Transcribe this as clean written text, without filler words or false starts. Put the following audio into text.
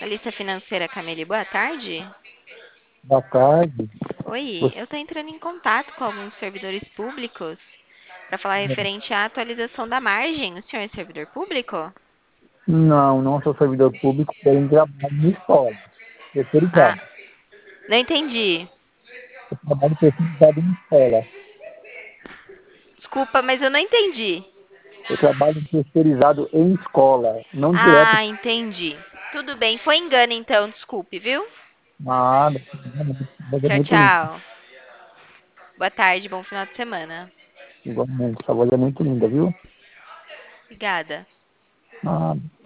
Lista Financeira Camille, boa tarde. Boa tarde. Oi, Você- eu estou entrando em contato com alguns servidores públicos para falar referente à atualização da margem. O senhor é servidor público? não sou servidor público, porém trabalho em escola, Ah, terceirizado. não entendi. Eu trabalho terceirizado em escola. Desculpa, mas eu não entendi. Eu trabalho terceirizado em escola, não direto Ah, entendi. Tudo bem, foi engano então, desculpe, viu? na área. Mas é Tchau, muito lindo. tchau. Boa tarde, bom final de semana. Igualmente, sua voz é muito linda, viu? Obrigada. Nada.